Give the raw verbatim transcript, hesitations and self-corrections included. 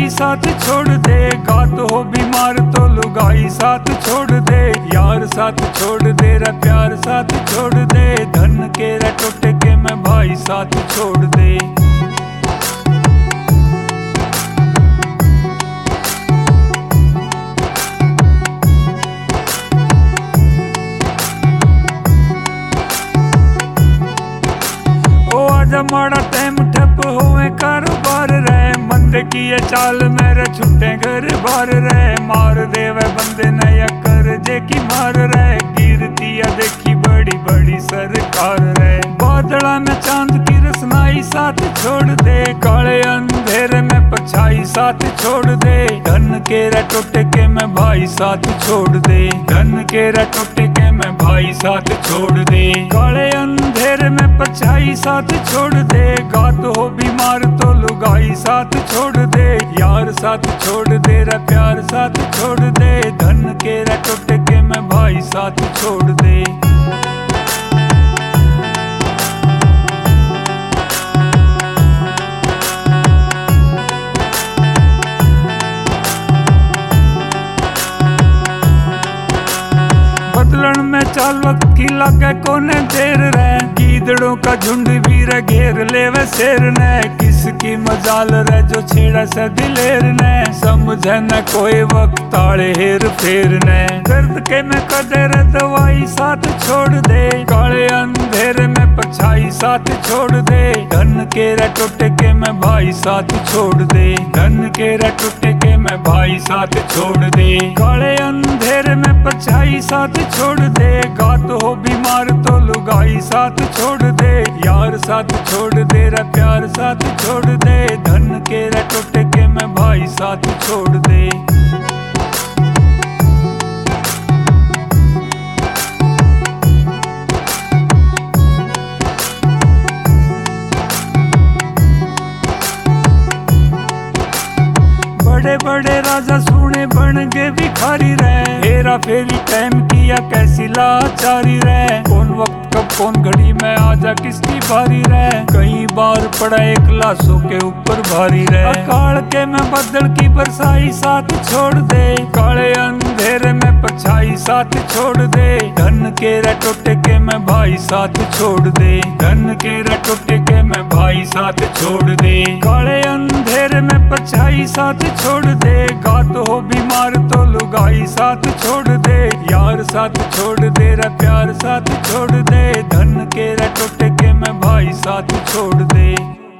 पछाई साथ छोड़ दे। गात हो बीमार तो लुगाई साथ छोड़ दे। यार साथ छोड़ दे रे प्यार साथ छोड़ दे। धन के रे टूट के मैं भाई साथ छोड़ दे। माड़ा टाइम ठप होवे कारोबार रे। बंदे की ये चाल मेरे छुट्टे घर बार रे। मार देवे बंदे ने या कर जे की मार रे। गिरती या देखी बड़ी बड़ी सरकार रे। बादला में चांद की रसनाई साथ छोड़ दे। काले अंधेरे में पछाई साथ छोड़ दे। धन के रे टूट के मैं भाई साथ छोड़ दे। धन के रे टूट के मैं भाई साथ छोड़ दे। काले अंधेरे में पछाई साथ छोड़ दे। गात हो बीमार तो लुगाई साथ छोड़ दे। यार साथ छोड़ दे रे प्यार साथ छोड़ दे। धन के रे टूट के मैं भाई साथ छोड़ दे। बदलन में चाल वक्त की लागे कोने देर रे। गीदड़ों का झुंड भी रे घेर लेवे शेर ने। किसकी मजाल रे जो छेड़ा से दिलेर ने। समझे न कोई वक्त ताले हेर फेर ने। दर्द के में कदर दवाई साथ छोड़ दे। काले अंधेरे में पछाई साथ छोड़ दे। धन के रे टूट के मैं भाई साथ छोड़ दे। धन के रे टूट के मैं भाई साथ छोड़ दे। काले अंधेरे में पछाई साथ छोड़ दे। गात हो बीमार तो लुगाई साथ छोड़ दे। यार साथ छोड़ दे रे प्यार साथ छोड़ दे। धन के रे टूट के मैं भाई साथ छोड़ दे। बड़े बड़े राजा सोने बन गए भिखारी रे। हेरा फेरी टाइम किया कैसी लाचारी रे। कौन वक्त कब कौन घड़ी में आजा किसकी बारी रे। कई बार पड़ा एक लाशों के ऊपर भारी रे। अकाल के में बदल की बरसाई साथ छोड़ दे। काले अंधेरे में पछाई साथ छोड़ दे। धन के रे टूट के मैं भाई साथ छोड़ दे। धन के रे टूट के मैं भाई साथ छोड़ दे। काले अंधेरे में पछाई साथ छोड़ दे। गात हो बीमार तो लुगाई साथ छोड़ दे। यार साथ छोड़ दे रे प्यार साथ छोड़ दे। धन के रे टूट के मैं भाई साथ छोड़ दे।